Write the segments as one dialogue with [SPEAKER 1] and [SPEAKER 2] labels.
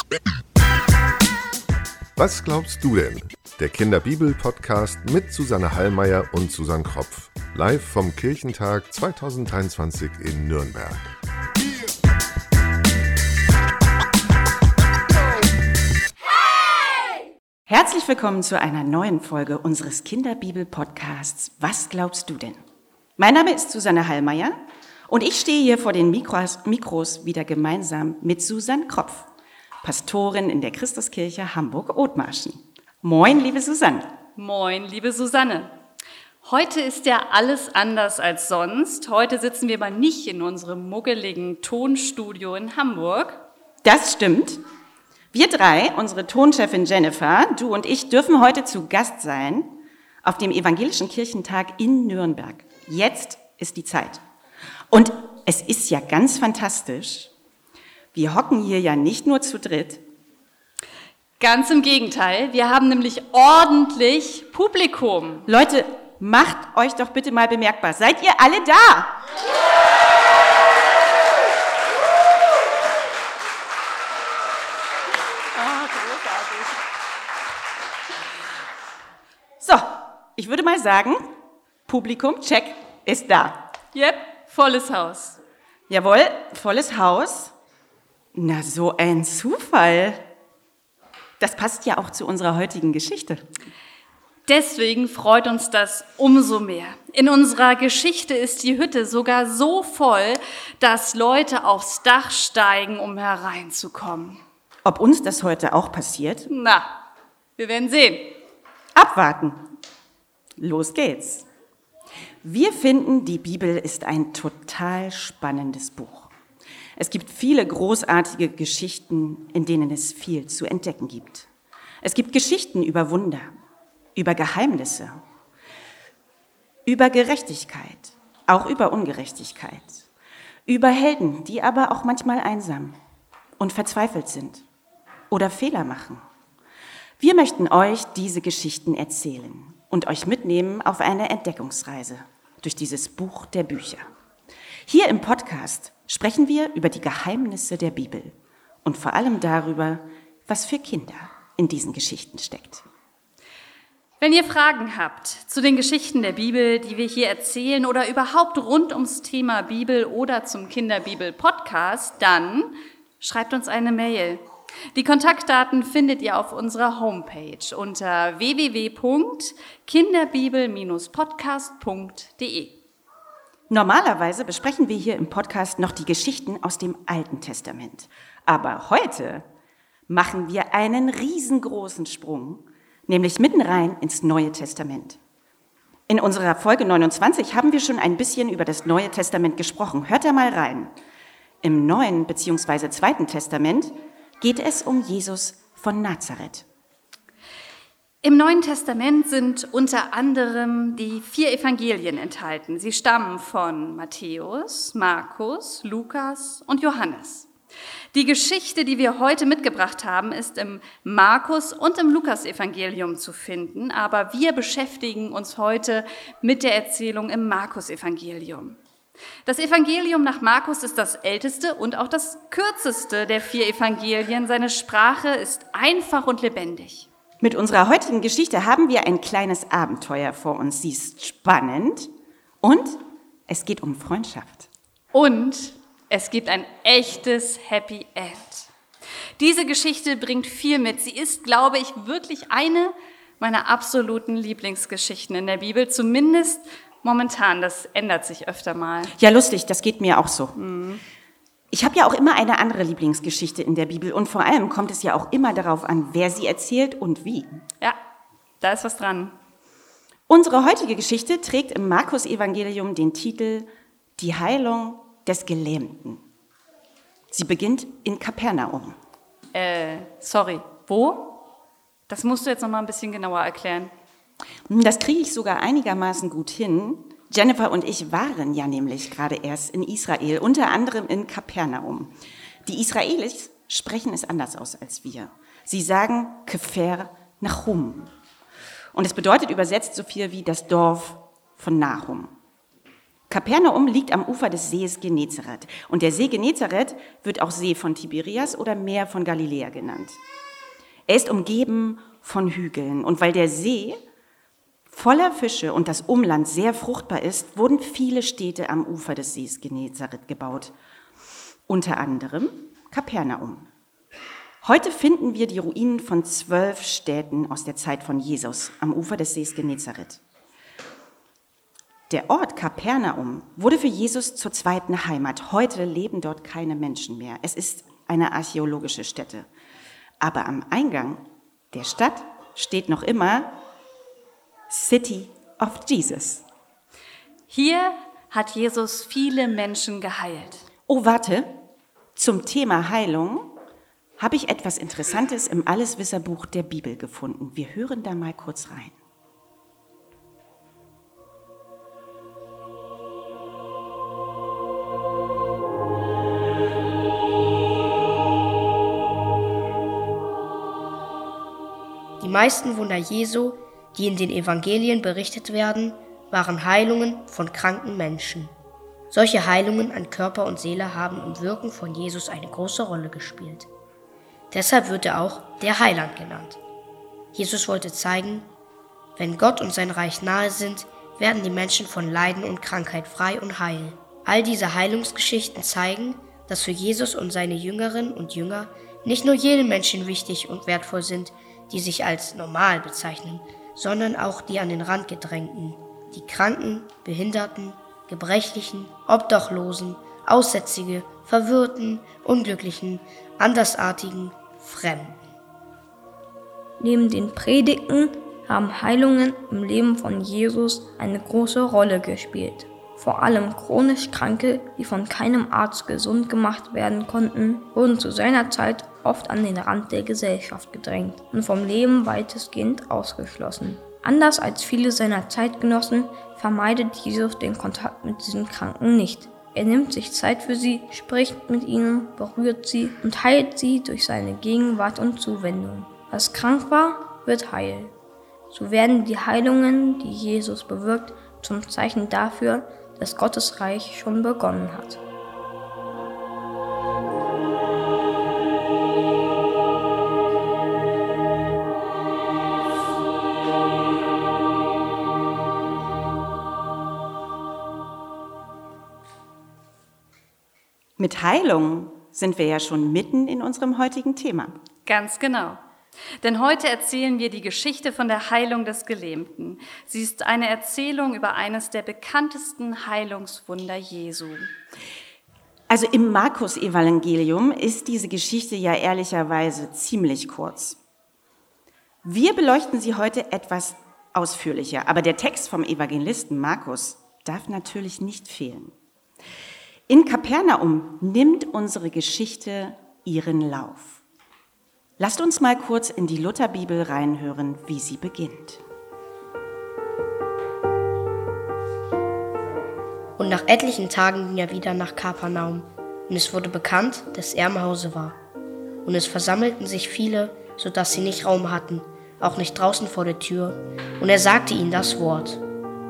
[SPEAKER 1] Was glaubst du denn? Der Kinderbibel-Podcast mit Susanne Hallmeier und Susanne Kropf. Live vom Kirchentag 2023 in Nürnberg.
[SPEAKER 2] Herzlich willkommen zu einer neuen Folge unseres Kinderbibel-Podcasts Was glaubst du denn? Mein Name ist Susanne Hallmeier und ich stehe hier vor den Mikros wieder gemeinsam mit Susanne Kropf, Pastorin in der Christuskirche Hamburg-Othmarschen. Moin, liebe Susanne.
[SPEAKER 3] Moin, liebe Susanne. Heute ist ja alles anders als sonst. Heute sitzen wir mal nicht in unserem muggeligen Tonstudio in Hamburg.
[SPEAKER 2] Das stimmt. Wir drei, unsere Tonchefin Jennifer, du und ich, dürfen heute zu Gast sein auf dem Evangelischen Kirchentag in Nürnberg. Jetzt ist die Zeit. Und es ist ja ganz fantastisch. Wir hocken hier ja nicht nur zu dritt.
[SPEAKER 3] Ganz im Gegenteil, wir haben nämlich ordentlich Publikum.
[SPEAKER 2] Leute, macht euch doch bitte mal bemerkbar. Seid ihr alle da? So, ich würde mal sagen, Publikum, check, ist da.
[SPEAKER 3] Yep, volles Haus.
[SPEAKER 2] Jawohl, volles Haus. Na, so ein Zufall. Das passt ja auch zu unserer heutigen Geschichte.
[SPEAKER 3] Deswegen freut uns das umso mehr. In unserer Geschichte ist die Hütte sogar so voll, dass Leute aufs Dach steigen, um hereinzukommen.
[SPEAKER 2] Ob uns das heute auch passiert?
[SPEAKER 3] Na, wir werden sehen.
[SPEAKER 2] Abwarten. Los geht's. Wir finden, die Bibel ist ein total spannendes Buch. Es gibt viele großartige Geschichten, in denen es viel zu entdecken gibt. Es gibt Geschichten über Wunder, über Geheimnisse, über Gerechtigkeit, auch über Ungerechtigkeit, über Helden, die aber auch manchmal einsam und verzweifelt sind oder Fehler machen. Wir möchten euch diese Geschichten erzählen und euch mitnehmen auf eine Entdeckungsreise durch dieses Buch der Bücher. Hier im Podcast sprechen wir über die Geheimnisse der Bibel und vor allem darüber, was für Kinder in diesen Geschichten steckt.
[SPEAKER 3] Wenn ihr Fragen habt zu den Geschichten der Bibel, die wir hier erzählen oder überhaupt rund ums Thema Bibel oder zum Kinderbibel-Podcast, dann schreibt uns eine Mail. Die Kontaktdaten findet ihr auf unserer Homepage unter www.kinderbibel-podcast.de.
[SPEAKER 2] Normalerweise besprechen wir hier im Podcast noch die Geschichten aus dem Alten Testament. Aber heute machen wir einen riesengroßen Sprung, nämlich mitten rein ins Neue Testament. In unserer Folge 29 haben wir schon ein bisschen über das Neue Testament gesprochen. Hört da mal rein. Im Neuen bzw. Zweiten Testament geht es um Jesus von Nazareth.
[SPEAKER 3] Im Neuen Testament sind unter anderem die 4 Evangelien enthalten. Sie stammen von Matthäus, Markus, Lukas und Johannes. Die Geschichte, die wir heute mitgebracht haben, ist im Markus- und im Lukas-Evangelium zu finden, aber wir beschäftigen uns heute mit der Erzählung im Markus-Evangelium. Das Evangelium nach Markus ist das älteste und auch das kürzeste der 4 Evangelien. Seine Sprache ist einfach und lebendig.
[SPEAKER 2] Mit unserer heutigen Geschichte haben wir ein kleines Abenteuer vor uns. Sie ist spannend und es geht um Freundschaft.
[SPEAKER 3] Und es gibt ein echtes Happy End. Diese Geschichte bringt viel mit. Sie ist, glaube ich, wirklich eine meiner absoluten Lieblingsgeschichten in der Bibel, zumindest momentan. Das ändert sich öfter mal.
[SPEAKER 2] Ja, lustig, das geht mir auch so. Ich habe ja auch immer eine andere Lieblingsgeschichte in der Bibel und vor allem kommt es ja auch immer darauf an, wer sie erzählt und wie.
[SPEAKER 3] Ja, da ist was dran.
[SPEAKER 2] Unsere heutige Geschichte trägt im Markus-Evangelium den Titel Die Heilung des Gelähmten. Sie beginnt in Kapernaum.
[SPEAKER 3] Sorry, wo? Das musst du jetzt noch mal ein bisschen genauer erklären.
[SPEAKER 2] Das kriege ich sogar einigermaßen gut hin. Jennifer und ich waren ja nämlich gerade erst in Israel, unter anderem in Kapernaum. Die Israelis sprechen es anders aus als wir. Sie sagen Kefer Nachum. Und es bedeutet übersetzt so viel wie das Dorf von Nahum. Kapernaum liegt am Ufer des Sees Genezareth. Und der See Genezareth wird auch See von Tiberias oder Meer von Galiläa genannt. Er ist umgeben von Hügeln. Und weil der See voller Fische und das Umland sehr fruchtbar ist, wurden viele Städte am Ufer des Sees Genezareth gebaut. Unter anderem Kapernaum. Heute finden wir die Ruinen von 12 Städten aus der Zeit von Jesus am Ufer des Sees Genezareth. Der Ort Kapernaum wurde für Jesus zur zweiten Heimat. Heute leben dort keine Menschen mehr. Es ist eine archäologische Stätte. Aber am Eingang der Stadt steht noch immer City of Jesus.
[SPEAKER 3] Hier hat Jesus viele Menschen geheilt.
[SPEAKER 2] Oh, warte. Zum Thema Heilung habe ich etwas Interessantes im Alleswisserbuch der Bibel gefunden. Wir hören da mal kurz rein.
[SPEAKER 4] Die meisten Wunder Jesu, die in den Evangelien berichtet werden, waren Heilungen von kranken Menschen. Solche Heilungen an Körper und Seele haben im Wirken von Jesus eine große Rolle gespielt. Deshalb wird er auch der Heiland genannt. Jesus wollte zeigen, wenn Gott und sein Reich nahe sind, werden die Menschen von Leiden und Krankheit frei und heil. All diese Heilungsgeschichten zeigen, dass für Jesus und seine Jüngerinnen und Jünger nicht nur jene Menschen wichtig und wertvoll sind, die sich als normal bezeichnen, sondern auch die an den Rand gedrängten, die Kranken, Behinderten, Gebrechlichen, Obdachlosen, Aussätzige, Verwirrten, Unglücklichen, Andersartigen, Fremden.
[SPEAKER 5] Neben den Predigten haben Heilungen im Leben von Jesus eine große Rolle gespielt. Vor allem chronisch Kranke, die von keinem Arzt gesund gemacht werden konnten, wurden zu seiner Zeit oft an den Rand der Gesellschaft gedrängt und vom Leben weitestgehend ausgeschlossen. Anders als viele seiner Zeitgenossen vermeidet Jesus den Kontakt mit diesen Kranken nicht. Er nimmt sich Zeit für sie, spricht mit ihnen, berührt sie und heilt sie durch seine Gegenwart und Zuwendung. Was krank war, wird heil. So werden die Heilungen, die Jesus bewirkt, zum Zeichen dafür, dass Gottes Reich schon begonnen hat.
[SPEAKER 2] Mit Heilung sind wir ja schon mitten in unserem heutigen Thema.
[SPEAKER 3] Ganz genau. Denn heute erzählen wir die Geschichte von der Heilung des Gelähmten. Sie ist eine Erzählung über eines der bekanntesten Heilungswunder Jesu.
[SPEAKER 2] Also im Markus-Evangelium ist diese Geschichte ja ehrlicherweise ziemlich kurz. Wir beleuchten sie heute etwas ausführlicher, aber der Text vom Evangelisten Markus darf natürlich nicht fehlen. In Kapernaum nimmt unsere Geschichte ihren Lauf. Lasst uns mal kurz in die Lutherbibel reinhören, wie sie beginnt.
[SPEAKER 4] Und nach etlichen Tagen ging er wieder nach Kapernaum, und es wurde bekannt, dass er im Hause war. Und es versammelten sich viele, sodass sie nicht Raum hatten, auch nicht draußen vor der Tür, und er sagte ihnen das Wort.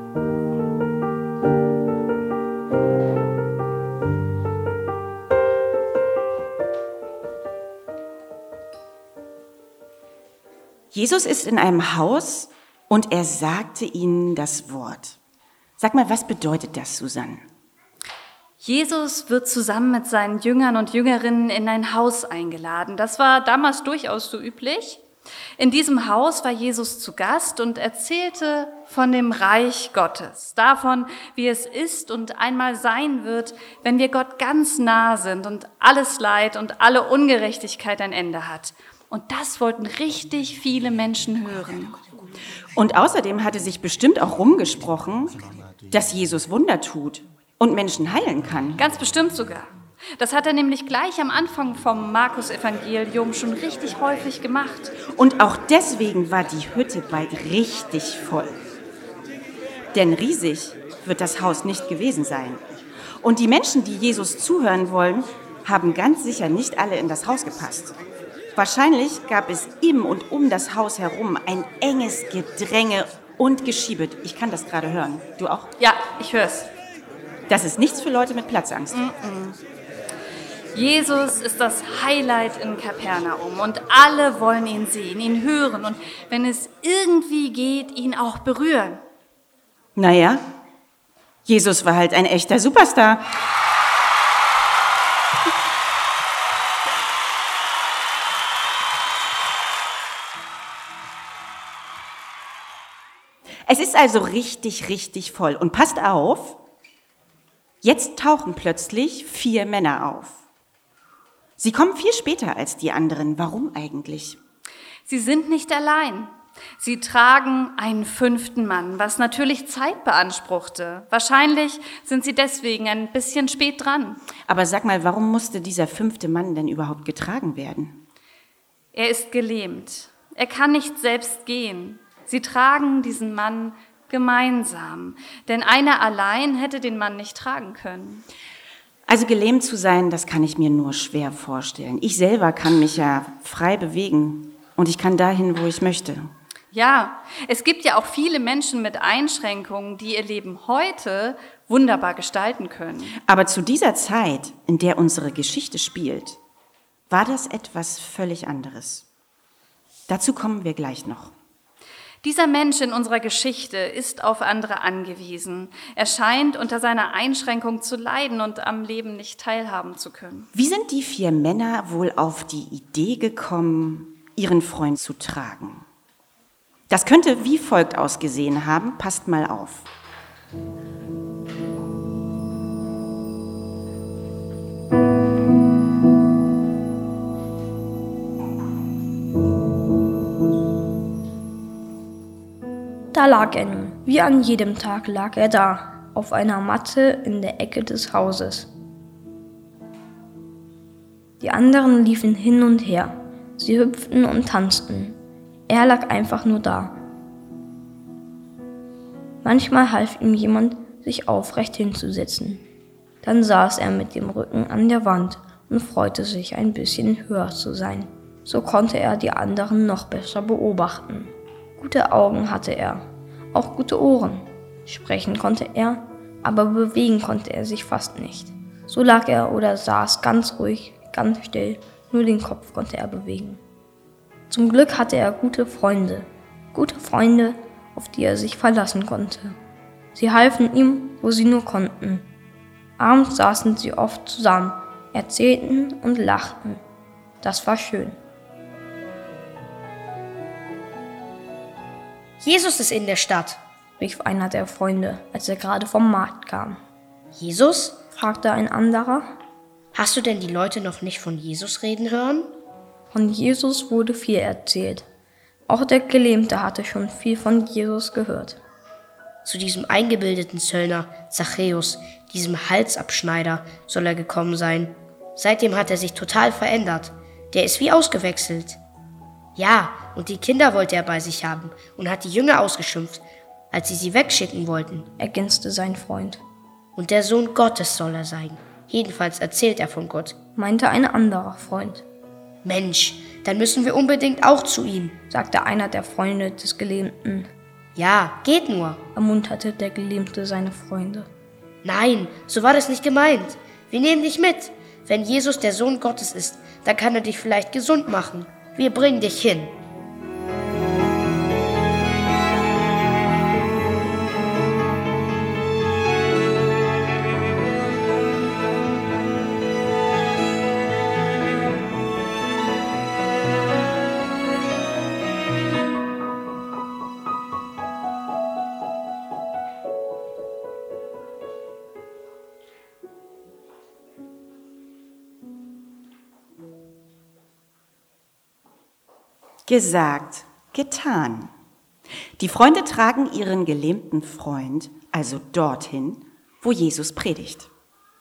[SPEAKER 2] Jesus ist in einem Haus und er sagte ihnen das Wort. Sag mal, was bedeutet das, Susanne?
[SPEAKER 3] Jesus wird zusammen mit seinen Jüngern und Jüngerinnen in ein Haus eingeladen. Das war damals durchaus so üblich. In diesem Haus war Jesus zu Gast und erzählte von dem Reich Gottes, davon, wie es ist und einmal sein wird, wenn wir Gott ganz nah sind und alles Leid und alle Ungerechtigkeit ein Ende hat. Und das wollten richtig viele Menschen hören.
[SPEAKER 2] Und außerdem hatte sich bestimmt auch rumgesprochen, dass Jesus Wunder tut und Menschen heilen kann.
[SPEAKER 3] Ganz bestimmt sogar. Das hat er nämlich gleich am Anfang vom Markus-Evangelium schon richtig häufig gemacht.
[SPEAKER 2] Und auch deswegen war die Hütte bald richtig voll. Denn riesig wird das Haus nicht gewesen sein. Und die Menschen, die Jesus zuhören wollen, haben ganz sicher nicht alle in das Haus gepasst. Wahrscheinlich gab es im und um das Haus herum ein enges Gedränge und Geschiebe. Ich kann das gerade hören. Du auch?
[SPEAKER 3] Ja, ich höre es.
[SPEAKER 2] Das ist nichts für Leute mit Platzangst.
[SPEAKER 3] Jesus ist das Highlight in Kapernaum und alle wollen ihn sehen, ihn hören und wenn es irgendwie geht, ihn auch berühren.
[SPEAKER 2] Naja, Jesus war halt ein echter Superstar. Es ist also richtig, richtig voll. Und passt auf, jetzt tauchen plötzlich 4 Männer auf. Sie kommen viel später als die anderen. Warum eigentlich?
[SPEAKER 3] Sie sind nicht allein. Sie tragen einen 5. Mann, was natürlich Zeit beanspruchte. Wahrscheinlich sind sie deswegen ein bisschen spät dran.
[SPEAKER 2] Aber sag mal, warum musste dieser 5. Mann denn überhaupt getragen werden?
[SPEAKER 3] Er ist gelähmt. Er kann nicht selbst gehen. Sie tragen diesen Mann gemeinsam, denn einer allein hätte den Mann nicht tragen können.
[SPEAKER 2] Also gelähmt zu sein, das kann ich mir nur schwer vorstellen. Ich selber kann mich ja frei bewegen und ich kann dahin, wo ich möchte.
[SPEAKER 3] Ja, es gibt ja auch viele Menschen mit Einschränkungen, die ihr Leben heute wunderbar gestalten können.
[SPEAKER 2] Aber zu dieser Zeit, in der unsere Geschichte spielt, war das etwas völlig anderes. Dazu kommen wir gleich noch.
[SPEAKER 3] Dieser Mensch in unserer Geschichte ist auf andere angewiesen. Er scheint unter seiner Einschränkung zu leiden und am Leben nicht teilhaben zu können.
[SPEAKER 2] Wie sind die 4 Männer wohl auf die Idee gekommen, ihren Freund zu tragen? Das könnte wie folgt ausgesehen haben. Passt mal auf.
[SPEAKER 5] Da lag er nun. Wie an jedem Tag lag er da, auf einer Matte in der Ecke des Hauses. Die anderen liefen hin und her. Sie hüpften und tanzten. Er lag einfach nur da. Manchmal half ihm jemand, sich aufrecht hinzusetzen. Dann saß er mit dem Rücken an der Wand und freute sich, ein bisschen höher zu sein. So konnte er die anderen noch besser beobachten. Gute Augen hatte er, auch gute Ohren. Sprechen konnte er, aber bewegen konnte er sich fast nicht. So lag er oder saß ganz ruhig, ganz still, nur den Kopf konnte er bewegen. Zum Glück hatte er gute Freunde, auf die er sich verlassen konnte. Sie halfen ihm, wo sie nur konnten. Abends saßen sie oft zusammen, erzählten und lachten. Das war schön.
[SPEAKER 4] Jesus ist in der Stadt,
[SPEAKER 5] rief einer der Freunde, als er gerade vom Markt kam.
[SPEAKER 4] Jesus?
[SPEAKER 5] Fragte ein anderer.
[SPEAKER 4] Hast du denn die Leute noch nicht von Jesus reden hören?
[SPEAKER 5] Von Jesus wurde viel erzählt. Auch der Gelähmte hatte schon viel von Jesus gehört.
[SPEAKER 4] Zu diesem eingebildeten Zöllner, Zachäus, diesem Halsabschneider, soll er gekommen sein. Seitdem hat er sich total verändert. Der ist wie ausgewechselt. Ja, und die Kinder wollte er bei sich haben und hat die Jünger ausgeschimpft, als sie wegschicken wollten,
[SPEAKER 5] ergänzte sein Freund.
[SPEAKER 4] Und der Sohn Gottes soll er sein. Jedenfalls erzählt er von Gott,
[SPEAKER 5] meinte ein anderer Freund.
[SPEAKER 4] Mensch, dann müssen wir unbedingt auch zu ihm,
[SPEAKER 5] sagte einer der Freunde des Gelähmten.
[SPEAKER 4] Ja, geht nur,
[SPEAKER 5] ermunterte der Gelähmte seine Freunde.
[SPEAKER 4] Nein, so war das nicht gemeint. Wir nehmen dich mit. Wenn Jesus der Sohn Gottes ist, dann kann er dich vielleicht gesund machen. Wir bringen dich hin.
[SPEAKER 2] Gesagt, getan. Die Freunde tragen ihren gelähmten Freund also dorthin, wo Jesus predigt.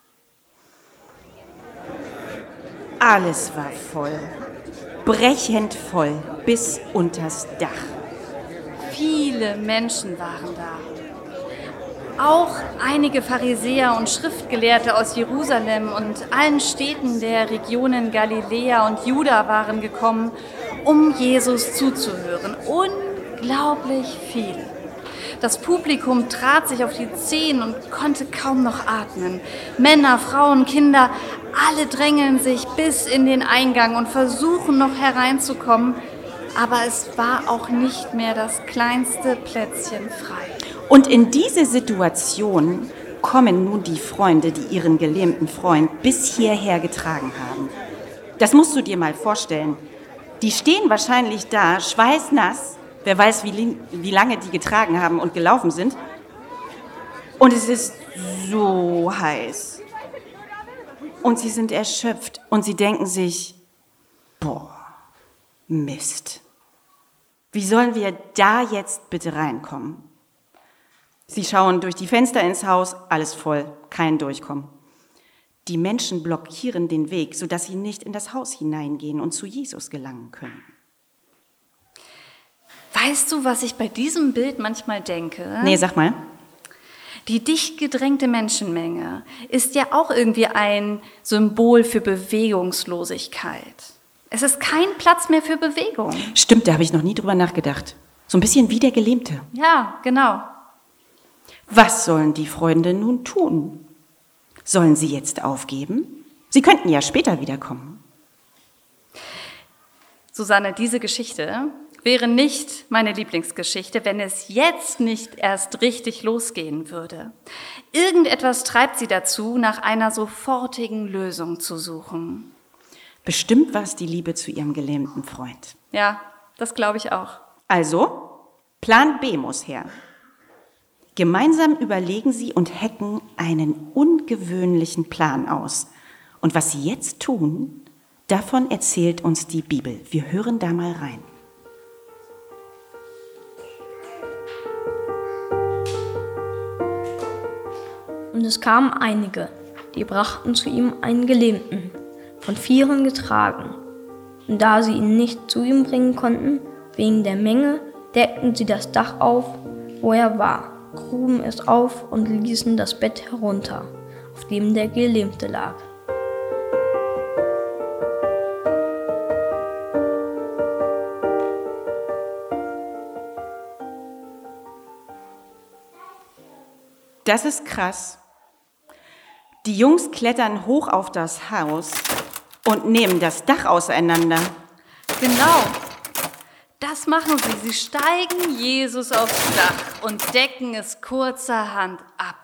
[SPEAKER 2] Alles war voll, brechend voll bis unters Dach.
[SPEAKER 3] Viele Menschen waren da. Auch einige Pharisäer und Schriftgelehrte aus Jerusalem und allen Städten der Regionen Galiläa und Juda waren gekommen, um Jesus zuzuhören. Unglaublich viele. Das Publikum trat sich auf die Zehen und konnte kaum noch atmen. Männer, Frauen, Kinder, alle drängeln sich bis in den Eingang und versuchen noch hereinzukommen. Aber es war auch nicht mehr das kleinste Plätzchen frei.
[SPEAKER 2] Und in diese Situation kommen nun die Freunde, die ihren gelähmten Freund bis hierher getragen haben. Das musst du dir mal vorstellen. Die stehen wahrscheinlich da, schweißnass. Wer weiß, wie lange die getragen haben und gelaufen sind. Und es ist so heiß. Und sie sind erschöpft und sie denken sich, boah, Mist. Wie sollen wir da jetzt bitte reinkommen? Sie schauen durch die Fenster ins Haus, alles voll, kein Durchkommen. Die Menschen blockieren den Weg, sodass sie nicht in das Haus hineingehen und zu Jesus gelangen können.
[SPEAKER 3] Weißt du, was ich bei diesem Bild manchmal denke?
[SPEAKER 2] Nee, sag mal.
[SPEAKER 3] Die dicht gedrängte Menschenmenge ist ja auch irgendwie ein Symbol für Bewegungslosigkeit. Es ist kein Platz mehr für Bewegung.
[SPEAKER 2] Stimmt, da habe ich noch nie drüber nachgedacht. So ein bisschen wie der Gelähmte.
[SPEAKER 3] Ja, genau.
[SPEAKER 2] Was sollen die Freunde nun tun? Sollen sie jetzt aufgeben? Sie könnten ja später wiederkommen.
[SPEAKER 3] Susanne, diese Geschichte wäre nicht meine Lieblingsgeschichte, wenn es jetzt nicht erst richtig losgehen würde. Irgendetwas treibt sie dazu, nach einer sofortigen Lösung zu suchen.
[SPEAKER 2] Bestimmt war es die Liebe zu ihrem gelähmten Freund.
[SPEAKER 3] Ja, das glaube ich auch.
[SPEAKER 2] Also, Plan B muss her. Gemeinsam überlegen sie und hacken einen ungewöhnlichen Plan aus. Und was sie jetzt tun, davon erzählt uns die Bibel. Wir hören da mal rein.
[SPEAKER 5] Und es kamen einige, die brachten zu ihm einen Gelähmten, von Vieren getragen. Und da sie ihn nicht zu ihm bringen konnten, wegen der Menge, deckten sie das Dach auf, wo er war, gruben es auf und ließen das Bett herunter, auf dem der Gelähmte lag.
[SPEAKER 2] Das ist krass. Die Jungs klettern hoch auf das Haus und nehmen das Dach auseinander.
[SPEAKER 3] Genau, das machen sie. Sie steigen Jesus aufs Dach und decken es kurzerhand ab.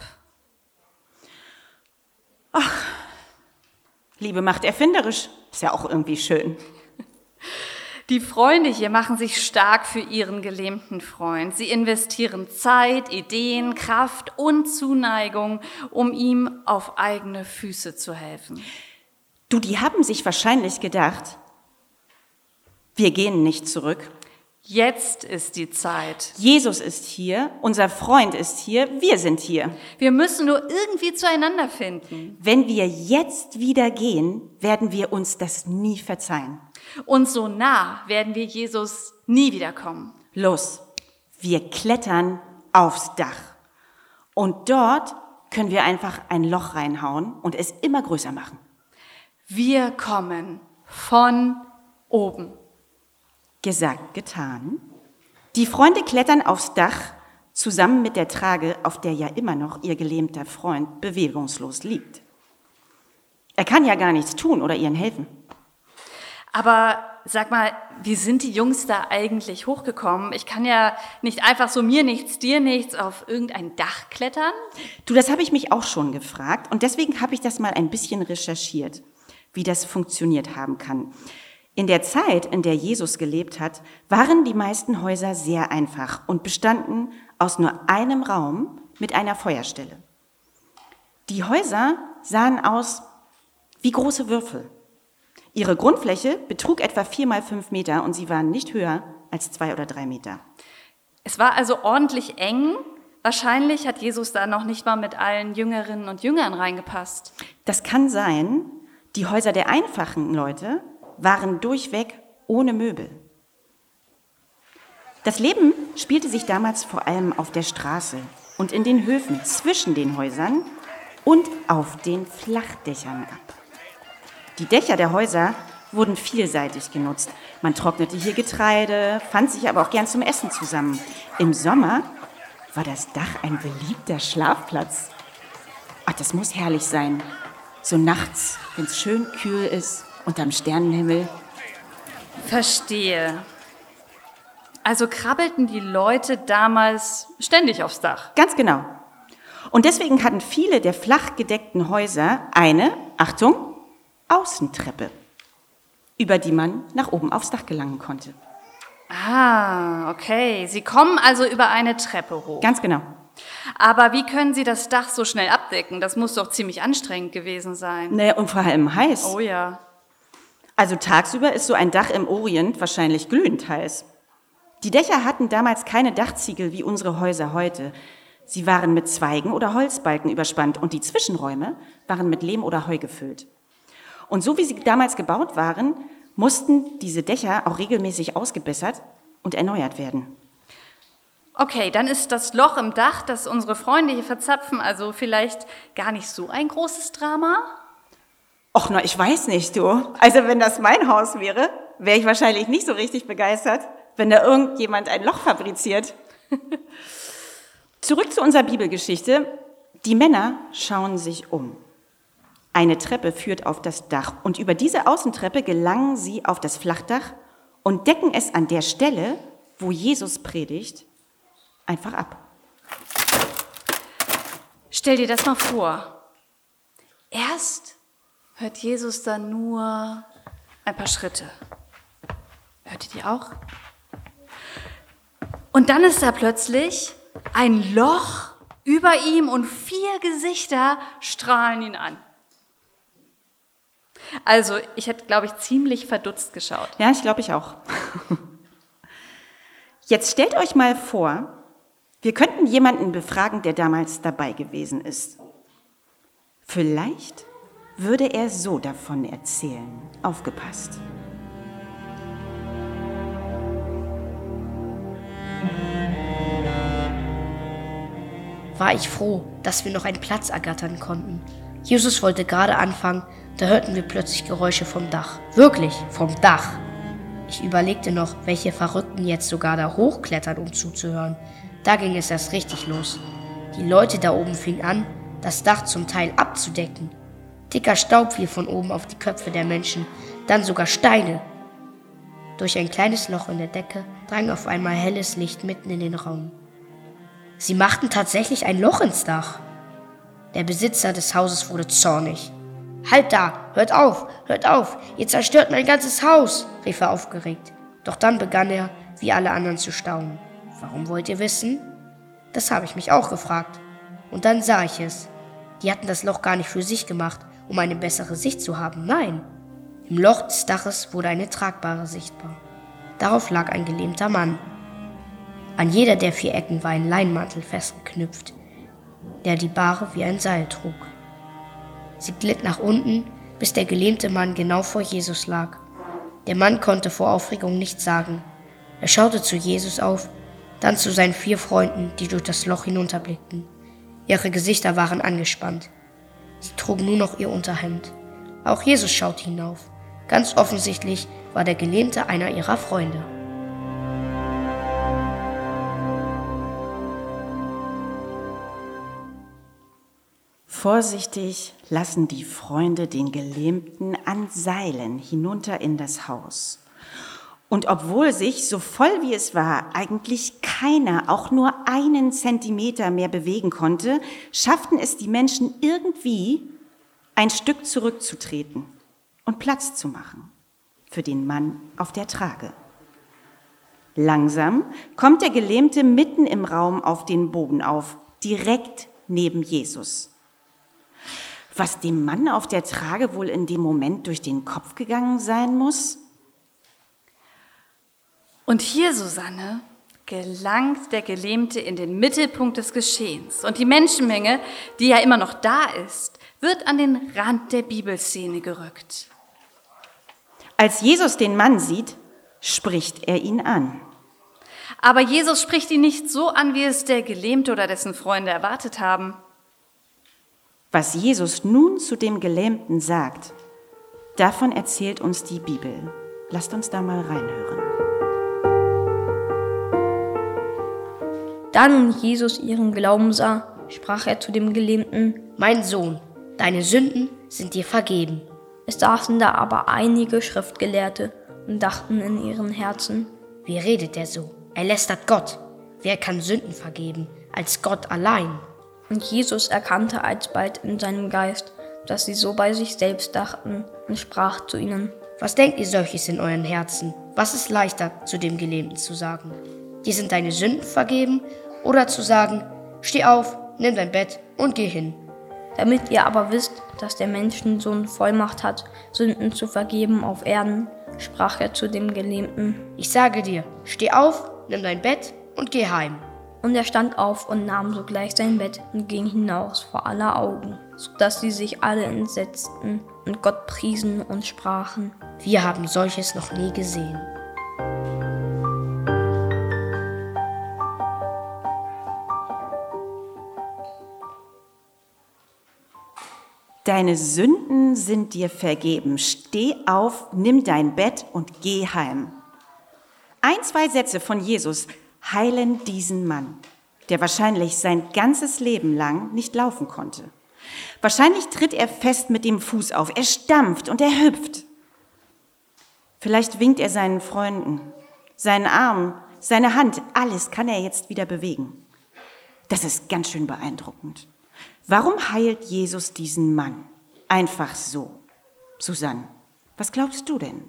[SPEAKER 2] Ach, Liebe macht erfinderisch. Ist ja auch irgendwie schön.
[SPEAKER 3] Die Freunde hier machen sich stark für ihren gelähmten Freund. Sie investieren Zeit, Ideen, Kraft und Zuneigung, um ihm auf eigene Füße zu helfen.
[SPEAKER 2] Du, die haben sich wahrscheinlich gedacht, wir gehen nicht zurück.
[SPEAKER 3] Jetzt ist die Zeit.
[SPEAKER 2] Jesus ist hier, unser Freund ist hier, wir sind hier.
[SPEAKER 3] Wir müssen nur irgendwie zueinander finden.
[SPEAKER 2] Wenn wir jetzt wieder gehen, werden wir uns das nie verzeihen.
[SPEAKER 3] Und so nah werden wir Jesus nie wiederkommen.
[SPEAKER 2] Los, wir klettern aufs Dach. Und dort können wir einfach ein Loch reinhauen und es immer größer machen.
[SPEAKER 3] Wir kommen von oben.
[SPEAKER 2] Gesagt, getan. Die Freunde klettern aufs Dach zusammen mit der Trage, auf der ja immer noch ihr gelähmter Freund bewegungslos liegt. Er kann ja gar nichts tun oder ihnen helfen.
[SPEAKER 3] Aber sag mal, wie sind die Jungs da eigentlich hochgekommen? Ich kann ja nicht einfach so mir nichts, dir nichts auf irgendein Dach klettern.
[SPEAKER 2] Du, das habe ich mich auch schon gefragt und deswegen habe ich das mal ein bisschen recherchiert, wie das funktioniert haben kann. In der Zeit, in der Jesus gelebt hat, waren die meisten Häuser sehr einfach und bestanden aus nur einem Raum mit einer Feuerstelle. Die Häuser sahen aus wie große Würfel. Ihre Grundfläche betrug etwa 4 mal 5 Meter und sie waren nicht höher als 2 oder 3 Meter.
[SPEAKER 3] Es war also ordentlich eng. Wahrscheinlich hat Jesus da noch nicht mal mit allen Jüngerinnen und Jüngern reingepasst.
[SPEAKER 2] Das kann sein. Die Häuser der einfachen Leute waren durchweg ohne Möbel. Das Leben spielte sich damals vor allem auf der Straße und in den Höfen zwischen den Häusern und auf den Flachdächern ab. Die Dächer der Häuser wurden vielseitig genutzt. Man trocknete hier Getreide, fand sich aber auch gern zum Essen zusammen. Im Sommer war das Dach ein beliebter Schlafplatz. Ach, das muss herrlich sein. So nachts, wenn es schön kühl ist, unterm Sternenhimmel.
[SPEAKER 3] Verstehe. Also krabbelten die Leute damals ständig aufs Dach?
[SPEAKER 2] Ganz genau. Und deswegen hatten viele der flach gedeckten Häuser eine, Achtung, Außentreppe, über die man nach oben aufs Dach gelangen konnte.
[SPEAKER 3] Ah, okay. Sie kommen also über eine Treppe hoch.
[SPEAKER 2] Ganz genau.
[SPEAKER 3] Aber wie können Sie das Dach so schnell abdecken? Das muss doch ziemlich anstrengend gewesen sein.
[SPEAKER 2] Naja, und vor allem heiß.
[SPEAKER 3] Oh ja.
[SPEAKER 2] Also tagsüber ist so ein Dach im Orient wahrscheinlich glühend heiß. Die Dächer hatten damals keine Dachziegel wie unsere Häuser heute. Sie waren mit Zweigen oder Holzbalken überspannt und die Zwischenräume waren mit Lehm oder Heu gefüllt. Und so wie sie damals gebaut waren, mussten diese Dächer auch regelmäßig ausgebessert und erneuert werden.
[SPEAKER 3] Okay, dann ist das Loch im Dach, das unsere Freunde hier verzapfen, also vielleicht gar nicht so ein großes Drama?
[SPEAKER 2] Och, na, ich weiß nicht, du. Also wenn das mein Haus wäre, wäre ich wahrscheinlich nicht so richtig begeistert, wenn da irgendjemand ein Loch fabriziert. Zurück zu unserer Bibelgeschichte. Die Männer schauen sich um. Eine Treppe führt auf das Dach und über diese Außentreppe gelangen sie auf das Flachdach und decken es an der Stelle, wo Jesus predigt, einfach ab.
[SPEAKER 3] Stell dir das mal vor. Erst hört Jesus dann nur ein paar Schritte. Hört ihr die auch? Und dann ist da plötzlich ein Loch über ihm und 4 Gesichter strahlen ihn an. Also, ich hätte, glaube ich, ziemlich verdutzt geschaut.
[SPEAKER 2] Ja, ich glaube, ich auch. Jetzt stellt euch mal vor, wir könnten jemanden befragen, der damals dabei gewesen ist. Vielleicht würde er so davon erzählen. Aufgepasst.
[SPEAKER 4] War ich froh, dass wir noch einen Platz ergattern konnten. Jesus wollte gerade anfangen, da hörten wir plötzlich Geräusche vom Dach. Wirklich, vom Dach. Ich überlegte noch, welche Verrückten jetzt sogar da hochklettern, um zuzuhören. Da ging es erst richtig los. Die Leute da oben fingen an, das Dach zum Teil abzudecken. Dicker Staub fiel von oben auf die Köpfe der Menschen, dann sogar Steine. Durch ein kleines Loch in der Decke drang auf einmal helles Licht mitten in den Raum. Sie machten tatsächlich ein Loch ins Dach. Der Besitzer des Hauses wurde zornig. »Halt da! Hört auf! Ihr zerstört mein ganzes Haus!« rief er aufgeregt. Doch dann begann er, wie alle anderen, zu staunen. »Warum wollt ihr wissen?« Das habe ich mich auch gefragt. Und dann sah ich es. Die hatten das Loch gar nicht für sich gemacht, um eine bessere Sicht zu haben. Nein, im Loch des Daches wurde eine Tragbare sichtbar. Darauf lag ein gelähmter Mann. An jeder der 4 Ecken war ein Leinmantel festgeknüpft, der die Bahre wie ein Seil trug. Sie glitt nach unten, bis der gelähmte Mann genau vor Jesus lag. Der Mann konnte vor Aufregung nichts sagen. Er schaute zu Jesus auf, dann zu seinen 4 Freunden, die durch das Loch hinunterblickten. Ihre Gesichter waren angespannt. Sie trugen nur noch ihr Unterhemd. Auch Jesus schaute hinauf. Ganz offensichtlich war der Gelähmte einer ihrer Freunde.
[SPEAKER 2] Vorsichtig lassen die Freunde den Gelähmten an Seilen hinunter in das Haus. Und obwohl sich, so voll wie es war, eigentlich keiner auch nur einen Zentimeter mehr bewegen konnte, schafften es die Menschen irgendwie, ein Stück zurückzutreten und Platz zu machen für den Mann auf der Trage. Langsam kommt der Gelähmte mitten im Raum auf den Boden auf, direkt neben Jesus. Was dem Mann auf der Trage wohl in dem Moment durch den Kopf gegangen sein muss?
[SPEAKER 3] Und hier, Susanne, gelangt der Gelähmte in den Mittelpunkt des Geschehens. Und die Menschenmenge, die ja immer noch da ist, wird an den Rand der Bibelszene gerückt.
[SPEAKER 2] Als Jesus den Mann sieht, spricht er ihn an.
[SPEAKER 3] Aber Jesus spricht ihn nicht so an, wie es der Gelähmte oder dessen Freunde erwartet haben.
[SPEAKER 2] Was Jesus nun zu dem Gelähmten sagt, davon erzählt uns die Bibel. Lasst uns da mal reinhören.
[SPEAKER 5] Da nun Jesus ihren Glauben sah, sprach er zu dem Gelähmten:
[SPEAKER 4] Mein Sohn, deine Sünden sind dir vergeben.
[SPEAKER 5] Es saßen da aber einige Schriftgelehrte und dachten in ihren Herzen:
[SPEAKER 4] Wie redet er so? Er lästert Gott. Wer kann Sünden vergeben, als Gott allein?
[SPEAKER 5] Und Jesus erkannte alsbald in seinem Geist, dass sie so bei sich selbst dachten, und sprach zu ihnen:
[SPEAKER 4] Was denkt ihr solches in euren Herzen? Was ist leichter, zu dem Gelähmten zu sagen: Dir sind deine Sünden vergeben, oder zu sagen: Steh auf, nimm dein Bett und geh hin?
[SPEAKER 5] Damit ihr aber wisst, dass der Menschensohn Vollmacht hat, Sünden zu vergeben auf Erden, sprach er zu dem Gelähmten:
[SPEAKER 4] Ich sage dir, steh auf, nimm dein Bett und geh heim.
[SPEAKER 5] Und er stand auf und nahm sogleich sein Bett und ging hinaus vor aller Augen, so dass sie sich alle entsetzten und Gott priesen und sprachen:
[SPEAKER 4] Wir haben solches noch nie gesehen.
[SPEAKER 2] Deine Sünden sind dir vergeben. Steh auf, nimm dein Bett und geh heim. 1, 2 Sätze von Jesus heilen diesen Mann, der wahrscheinlich sein ganzes Leben lang nicht laufen konnte. Wahrscheinlich tritt er fest mit dem Fuß auf, er stampft und er hüpft. Vielleicht winkt er seinen Freunden, seinen Arm, seine Hand, alles kann er jetzt wieder bewegen. Das ist ganz schön beeindruckend. Warum heilt Jesus diesen Mann? Einfach so. Susanne, was glaubst du denn?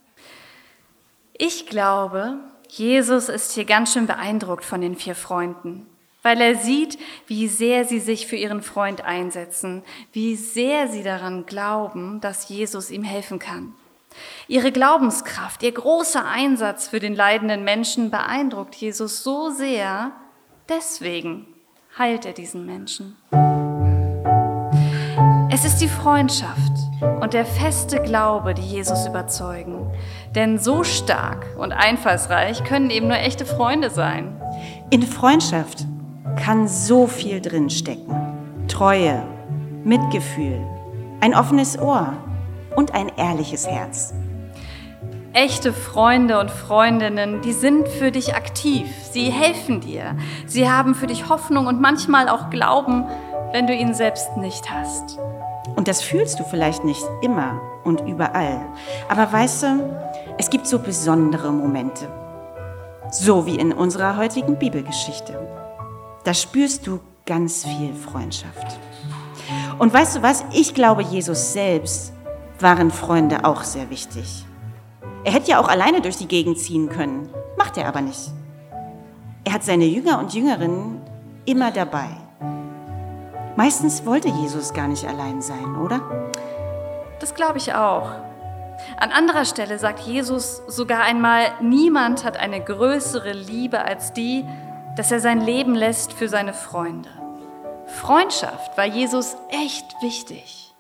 [SPEAKER 3] Ich glaube, Jesus ist hier ganz schön beeindruckt von den 4 Freunden, weil er sieht, wie sehr sie sich für ihren Freund einsetzen, wie sehr sie daran glauben, dass Jesus ihm helfen kann. Ihre Glaubenskraft, ihr großer Einsatz für den leidenden Menschen beeindruckt Jesus so sehr, deswegen heilt er diesen Menschen. Es ist die Freundschaft und der feste Glaube, die Jesus überzeugen. Denn so stark und einfallsreich können eben nur echte Freunde sein.
[SPEAKER 2] In Freundschaft kann so viel drinstecken. Treue, Mitgefühl, ein offenes Ohr und ein ehrliches Herz.
[SPEAKER 3] Echte Freunde und Freundinnen, die sind für dich aktiv. Sie helfen dir. Sie haben für dich Hoffnung und manchmal auch Glauben, wenn du ihn selbst nicht hast.
[SPEAKER 2] Und das fühlst du vielleicht nicht immer und überall. Aber weißt du, es gibt so besondere Momente. So wie in unserer heutigen Bibelgeschichte. Da spürst du ganz viel Freundschaft. Und weißt du was? Ich glaube, Jesus selbst waren Freunde auch sehr wichtig. Er hätte ja auch alleine durch die Gegend ziehen können, macht er aber nicht. Er hat seine Jünger und Jüngerinnen immer dabei. Meistens wollte Jesus gar nicht allein sein, oder?
[SPEAKER 3] Das glaube ich auch. An anderer Stelle sagt Jesus sogar einmal, niemand hat eine größere Liebe als die, dass er sein Leben lässt für seine Freunde. Freundschaft war Jesus echt wichtig.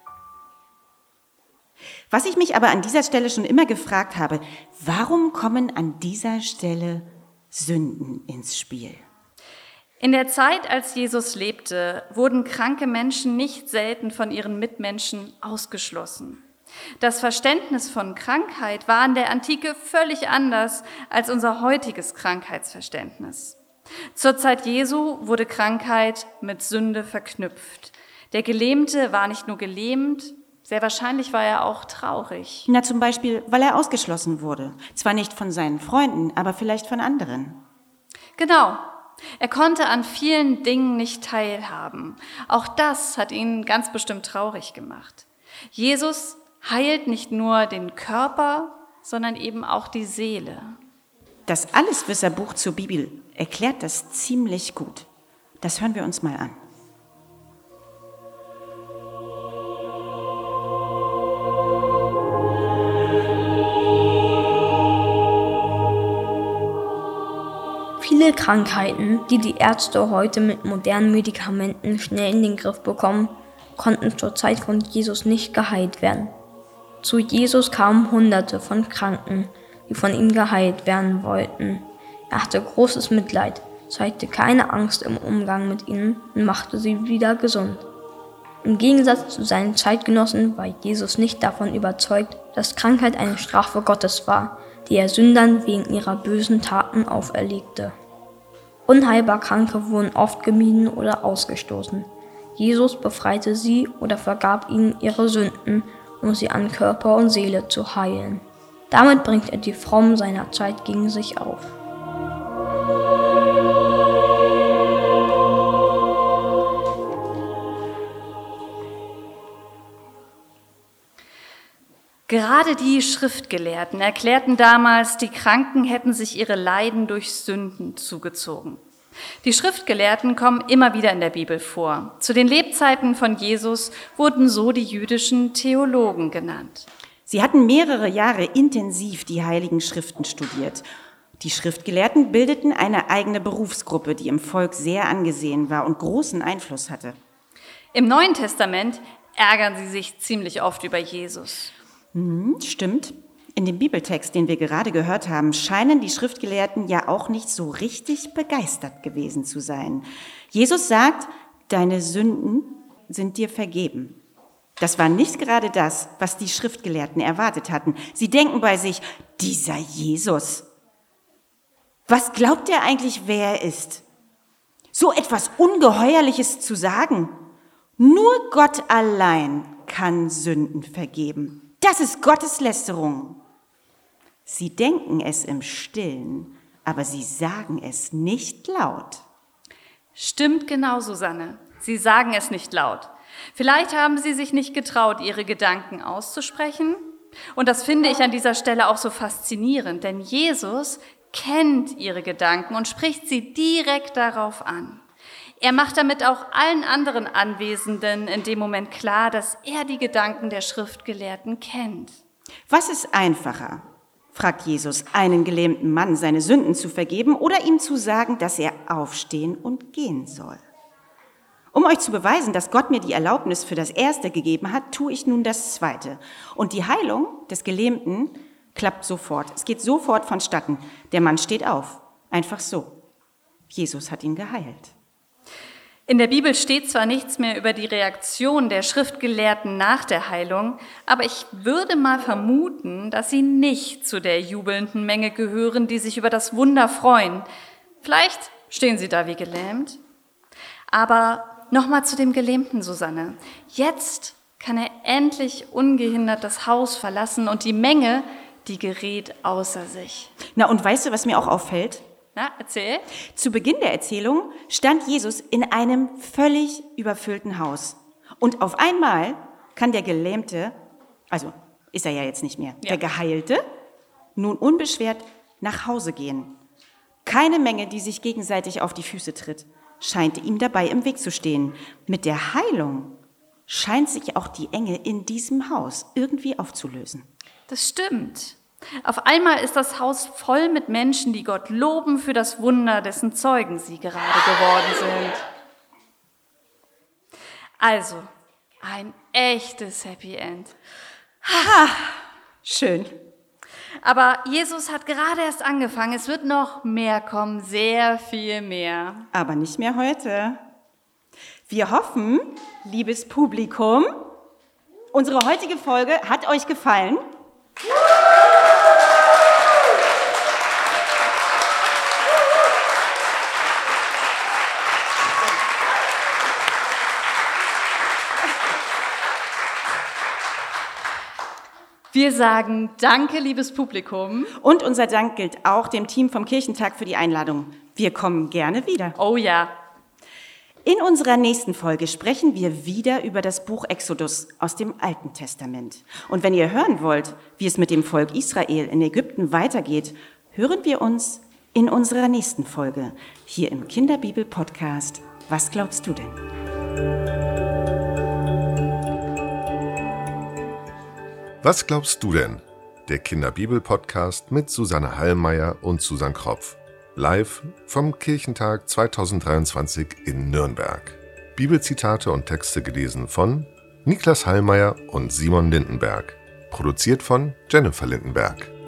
[SPEAKER 2] Was ich mich aber an dieser Stelle schon immer gefragt habe, warum kommen an dieser Stelle Sünden ins Spiel?
[SPEAKER 3] In der Zeit, als Jesus lebte, wurden kranke Menschen nicht selten von ihren Mitmenschen ausgeschlossen. Das Verständnis von Krankheit war in der Antike völlig anders als unser heutiges Krankheitsverständnis. Zur Zeit Jesu wurde Krankheit mit Sünde verknüpft. Der Gelähmte war nicht nur gelähmt, sehr wahrscheinlich war er auch traurig.
[SPEAKER 2] Na, zum Beispiel, weil er ausgeschlossen wurde. Zwar nicht von seinen Freunden, aber vielleicht von anderen.
[SPEAKER 3] Genau. Er konnte an vielen Dingen nicht teilhaben. Auch das hat ihn ganz bestimmt traurig gemacht. Jesus heilt nicht nur den Körper, sondern eben auch die Seele.
[SPEAKER 2] Das Alleswisserbuch zur Bibel erklärt das ziemlich gut. Das hören wir uns mal an.
[SPEAKER 5] Viele Krankheiten, die die Ärzte heute mit modernen Medikamenten schnell in den Griff bekommen, konnten zur Zeit von Jesus nicht geheilt werden. Zu Jesus kamen Hunderte von Kranken, die von ihm geheilt werden wollten. Er hatte großes Mitleid, zeigte keine Angst im Umgang mit ihnen und machte sie wieder gesund. Im Gegensatz zu seinen Zeitgenossen war Jesus nicht davon überzeugt, dass Krankheit eine Strafe Gottes war, die er Sündern wegen ihrer bösen Taten auferlegte. Unheilbar Kranke wurden oft gemieden oder ausgestoßen. Jesus befreite sie oder vergab ihnen ihre Sünden, um sie an Körper und Seele zu heilen. Damit bringt er die Frommen seiner Zeit gegen sich auf.
[SPEAKER 3] Gerade die Schriftgelehrten erklärten damals, die Kranken hätten sich ihre Leiden durch Sünden zugezogen. Die Schriftgelehrten kommen immer wieder in der Bibel vor. Zu den Lebzeiten von Jesus wurden so die jüdischen Theologen genannt.
[SPEAKER 2] Sie hatten mehrere Jahre intensiv die Heiligen Schriften studiert. Die Schriftgelehrten bildeten eine eigene Berufsgruppe, die im Volk sehr angesehen war und großen Einfluss hatte.
[SPEAKER 3] Im Neuen Testament ärgern sie sich ziemlich oft über Jesus.
[SPEAKER 2] Stimmt. In dem Bibeltext, den wir gerade gehört haben, scheinen die Schriftgelehrten ja auch nicht so richtig begeistert gewesen zu sein. Jesus sagt, deine Sünden sind dir vergeben. Das war nicht gerade das, was die Schriftgelehrten erwartet hatten. Sie denken bei sich, dieser Jesus, was glaubt er eigentlich, wer er ist? So etwas Ungeheuerliches zu sagen. Nur Gott allein kann Sünden vergeben. Das ist Gotteslästerung. Sie denken es im Stillen, aber sie sagen es nicht laut.
[SPEAKER 3] Stimmt genau, Susanne. Sie sagen es nicht laut. Vielleicht haben sie sich nicht getraut, ihre Gedanken auszusprechen. Und das finde ich an dieser Stelle auch so faszinierend, denn Jesus kennt ihre Gedanken und spricht sie direkt darauf an. Er macht damit auch allen anderen Anwesenden in dem Moment klar, dass er die Gedanken der Schriftgelehrten kennt.
[SPEAKER 2] Was ist einfacher? Fragt Jesus, einen gelähmten Mann seine Sünden zu vergeben oder ihm zu sagen, dass er aufstehen und gehen soll? Um euch zu beweisen, dass Gott mir die Erlaubnis für das Erste gegeben hat, tue ich nun das Zweite. Und die Heilung des Gelähmten klappt sofort. Es geht sofort vonstatten. Der Mann steht auf. Einfach so. Jesus hat ihn geheilt.
[SPEAKER 3] In der Bibel steht zwar nichts mehr über die Reaktion der Schriftgelehrten nach der Heilung, aber ich würde mal vermuten, dass sie nicht zu der jubelnden Menge gehören, die sich über das Wunder freuen. Vielleicht stehen sie da wie gelähmt. Aber nochmal zu dem Gelähmten, Susanne. Jetzt kann er endlich ungehindert das Haus verlassen und die Menge, die gerät außer sich.
[SPEAKER 2] Na, und weißt du, was mir auch auffällt?
[SPEAKER 3] Na, erzähl.
[SPEAKER 2] Zu Beginn der Erzählung stand Jesus in einem völlig überfüllten Haus. Und auf einmal kann der Gelähmte, also ist er ja jetzt nicht mehr, der Geheilte, nun unbeschwert nach Hause gehen. Keine Menge, die sich gegenseitig auf die Füße tritt, scheint ihm dabei im Weg zu stehen. Mit der Heilung scheint sich auch die Enge in diesem Haus irgendwie aufzulösen.
[SPEAKER 3] Das stimmt. Auf einmal ist das Haus voll mit Menschen, die Gott loben für das Wunder, dessen Zeugen sie gerade geworden sind. Also, ein echtes Happy End.
[SPEAKER 2] Ha, schön.
[SPEAKER 3] Aber Jesus hat gerade erst angefangen. Es wird noch mehr kommen, sehr viel mehr.
[SPEAKER 2] Aber nicht mehr heute. Wir hoffen, liebes Publikum, unsere heutige Folge hat euch gefallen.
[SPEAKER 3] Wir sagen Danke, liebes Publikum.
[SPEAKER 2] Und unser Dank gilt auch dem Team vom Kirchentag für die Einladung. Wir kommen gerne wieder.
[SPEAKER 3] Oh ja.
[SPEAKER 2] In unserer nächsten Folge sprechen wir wieder über das Buch Exodus aus dem Alten Testament. Und wenn ihr hören wollt, wie es mit dem Volk Israel in Ägypten weitergeht, hören wir uns in unserer nächsten Folge hier im Kinderbibel-Podcast. Was glaubst du denn?
[SPEAKER 1] Was glaubst du denn? Der Kinderbibel-Podcast mit Susanne Hallmeier und Susanne Kropf. Live vom Kirchentag 2023 in Nürnberg. Bibelzitate und Texte gelesen von Niklas Hallmeier und Simon Lindenberg. Produziert von Jennifer Lindenberg.